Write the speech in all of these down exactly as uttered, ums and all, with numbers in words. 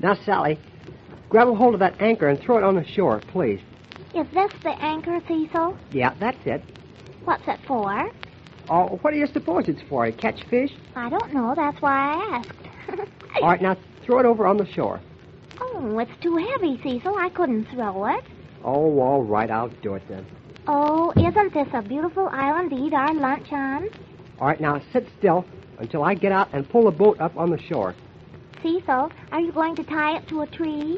Now, Sally, grab a hold of that anchor and throw it on the shore, please. Is this the anchor, Cecil? Yeah, that's it. What's it for? Oh, what do you suppose it's for? To catch fish? I don't know. That's why I asked. All right, now throw it over on the shore. Oh, it's too heavy, Cecil. I couldn't throw it. Oh, all right, I'll do it then. Oh, isn't this a beautiful island to eat our lunch on? All right, now sit still until I get out and pull the boat up on the shore. Cecil, are you going to tie it to a tree?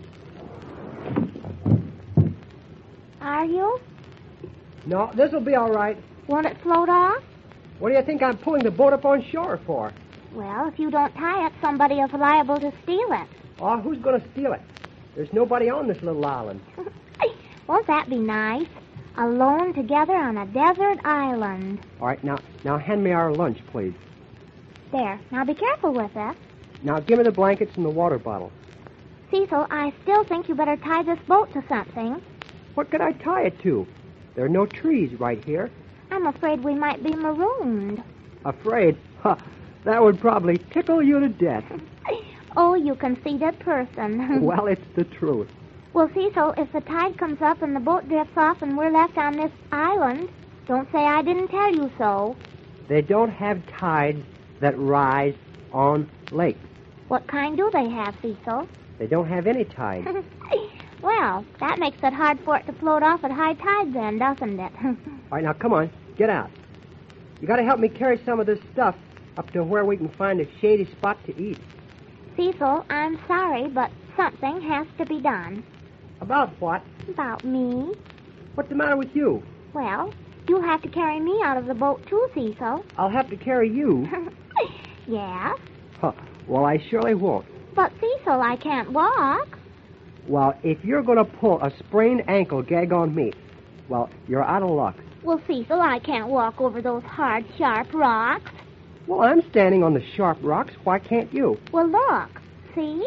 Are you? No, this'll be all right. Won't it float off? What do you think I'm pulling the boat up on shore for? Well, if you don't tie it, somebody is liable to steal it. Oh, who's going to steal it? There's nobody on this little island. Won't that be nice? Alone together on a desert island. All right, now, now hand me our lunch, please. There. Now be careful with it. Now give me the blankets and the water bottle. Cecil, I still think you better tie this boat to something. What could I tie it to? There are no trees right here. I'm afraid we might be marooned. Afraid? Ha! That would probably tickle you to death. Oh, you conceited person. Well, it's the truth. Well, Cecil, if the tide comes up and the boat drifts off and we're left on this island, don't say I didn't tell you so. They don't have tides that rise on lakes. What kind do they have, Cecil? They don't have any tides. Well, that makes it hard for it to float off at high tide then, doesn't it? All right, now, come on. Get out. You got to help me carry some of this stuff up to where we can find a shady spot to eat. Cecil, I'm sorry, but something has to be done. About what? About me. What's the matter with you? Well, you'll have to carry me out of the boat, too, Cecil. I'll have to carry you. Yes? Huh. Well, I surely won't. But, Cecil, I can't walk. Well, if you're going to pull a sprained ankle gag on me, well, you're out of luck. Well, Cecil, I can't walk over those hard, sharp rocks. Well, I'm standing on the sharp rocks. Why can't you? Well, look. See?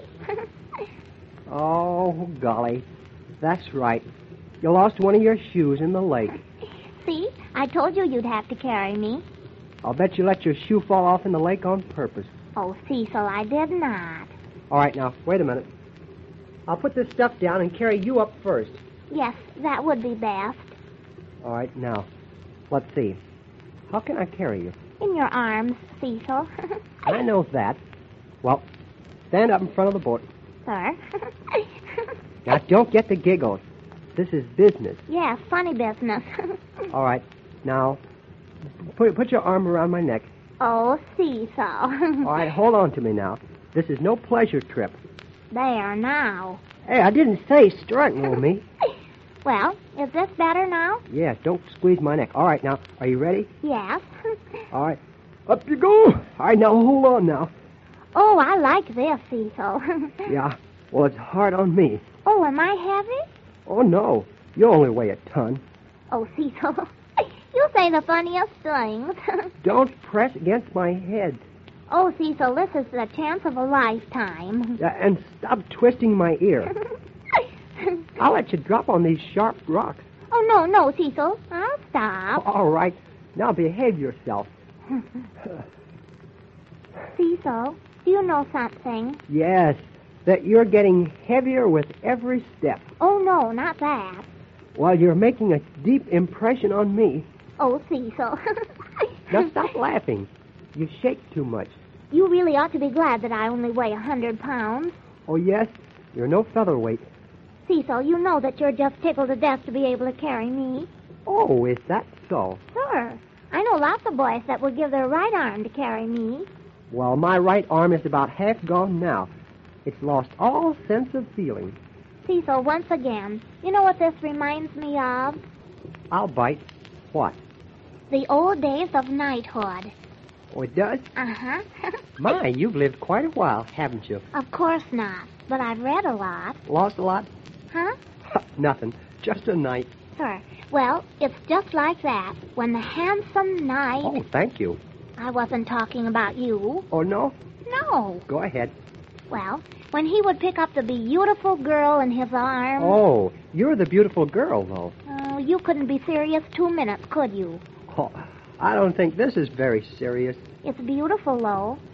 Oh, golly. That's right. You lost one of your shoes in the lake. See? I told you you'd have to carry me. I'll bet you let your shoe fall off in the lake on purpose. Oh, Cecil, I did not. All right, now, wait a minute. I'll put this stuff down and carry you up first. Yes, that would be best. All right, now, let's see. How can I carry you? In your arms, Cecil. I know that. Well, stand up in front of the boat. Sir? Now, don't get the giggles. This is business. Yes, funny business. All right, now, put, put your arm around my neck. Oh, Cecil. All right, hold on to me now. This is no pleasure trip. There, now. Hey, I didn't say strangle me. Well, is this better now? Yeah, don't squeeze my neck. All right, now, are you ready? Yes. All right, up you go. All right, now, hold on now. Oh, I like this, Cecil. Yeah, well, it's hard on me. Oh, am I heavy? Oh, no, you only weigh a ton. Oh, Cecil, you say the funniest things. Don't press against my head. Oh, Cecil, this is the chance of a lifetime. Uh, and stop twisting my ear. I'll let you drop on these sharp rocks. Oh, no, no, Cecil. I'll stop. All right. Now behave yourself. Cecil, do you know something? Yes, that you're getting heavier with every step. Oh, no, not that. Well, you're making a deep impression on me. Oh, Cecil. Now stop laughing. You shake too much. You really ought to be glad that I only weigh a hundred pounds. Oh, yes? You're no featherweight. Cecil, you know that you're just tickled to death to be able to carry me. Oh, is that so? Sure. I know lots of boys that would give their right arm to carry me. Well, my right arm is about half gone now. It's lost all sense of feeling. Cecil, once again, you know what this reminds me of? I'll bite. What? The old days of knighthood. Oh, it does? Uh-huh. My, you've lived quite a while, haven't you? Of course not, but I've read a lot. Lost a lot? Huh? Nothing. Just a night. Sure. Well, it's just like that. When the handsome knight... Oh, thank you. I wasn't talking about you. Oh, no? No. Go ahead. Well, when he would pick up the beautiful girl in his arms... Oh, you're the beautiful girl, though. Oh, you couldn't be serious two minutes, could you? Oh, I don't think this is very serious. It's beautiful, though.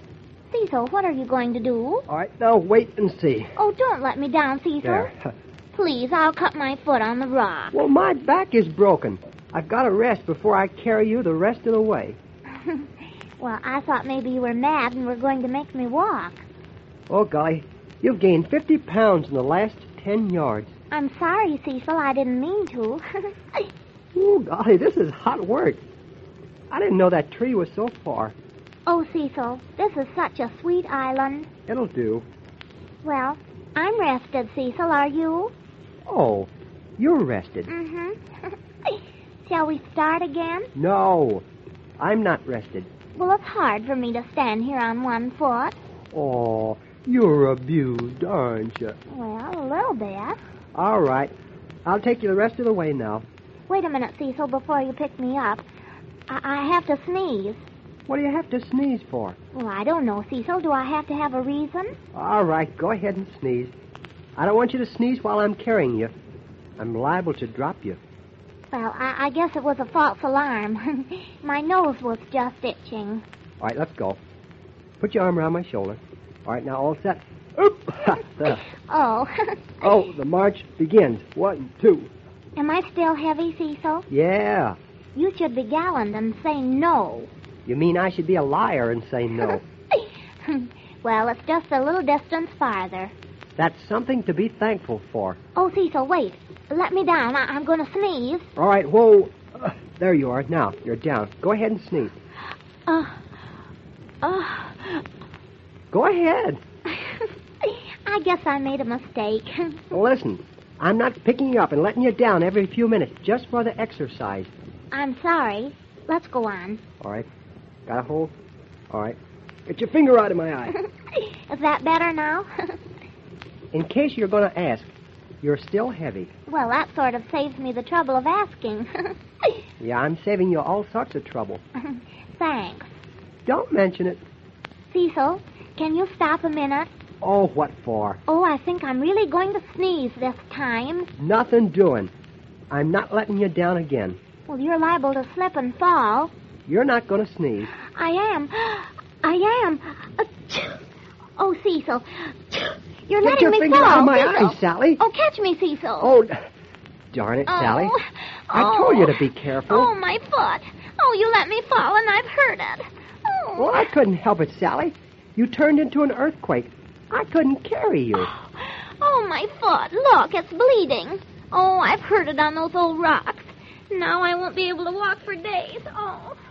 Cecil, what are you going to do? All right, now wait and see. Oh, don't let me down, Cecil. There. Please, I'll cut my foot on the rock. Well, my back is broken. I've got to rest before I carry you the rest of the way. Well, I thought maybe you were mad and were going to make me walk. Oh, golly, you've gained fifty pounds in the last ten yards. I'm sorry, Cecil. I didn't mean to. Oh, golly, this is hot work. I didn't know that tree was so far. Oh, Cecil, this is such a sweet island. It'll do. Well, I'm rested, Cecil. Are you? Oh, you're rested. Mm-hmm. Shall we start again? No, I'm not rested. Well, it's hard for me to stand here on one foot. Oh, you're abused, aren't you? Well, a little bit. All right. I'll take you the rest of the way now. Wait a minute, Cecil, before you pick me up. I, I have to sneeze. What do you have to sneeze for? Well, I don't know, Cecil. Do I have to have a reason? All right, go ahead and sneeze. I don't want you to sneeze while I'm carrying you. I'm liable to drop you. Well, I, I guess it was a false alarm. My nose was just itching. All right, let's go. Put your arm around my shoulder. All right, now all set. Oop! There. Oh. Oh, the march begins. One, two. Am I still heavy, Cecil? Yeah. You should be gallant and say no. You mean I should be a liar and say no? Well, it's just a little distance farther. That's something to be thankful for. Oh, Cecil, wait. Let me down. I- I'm going to sneeze. All right, whoa. Uh, there you are. Now, you're down. Go ahead and sneeze. Uh, uh, Go ahead. I guess I made a mistake. Listen, I'm not picking you up and letting you down every few minutes just for the exercise. I'm sorry. Let's go on. All right. Got a hold? All right. Get your finger out of my eye. Is that better now? In case you're going to ask, you're still heavy. Well, that sort of saves me the trouble of asking. Yeah, I'm saving you all sorts of trouble. Thanks. Don't mention it. Cecil, can you stop a minute? Oh, what for? Oh, I think I'm really going to sneeze this time. Nothing doing. I'm not letting you down again. Well, you're liable to slip and fall. You're not going to sneeze. I am. I am. Achoo. Oh, Cecil. You're Get letting your me finger fall, out of my Cecil. eye, Sally. Oh, catch me, Cecil. Oh, darn it, Oh. Sally. I Oh. told you to be careful. Oh, my foot. Oh, you let me fall and I've hurt it. Oh. Well, I couldn't help it, Sally. You turned into an earthquake. I couldn't carry you. Oh, my foot. Look, it's bleeding. Oh, I've hurt it on those old rocks. Now I won't be able to walk for days. Oh.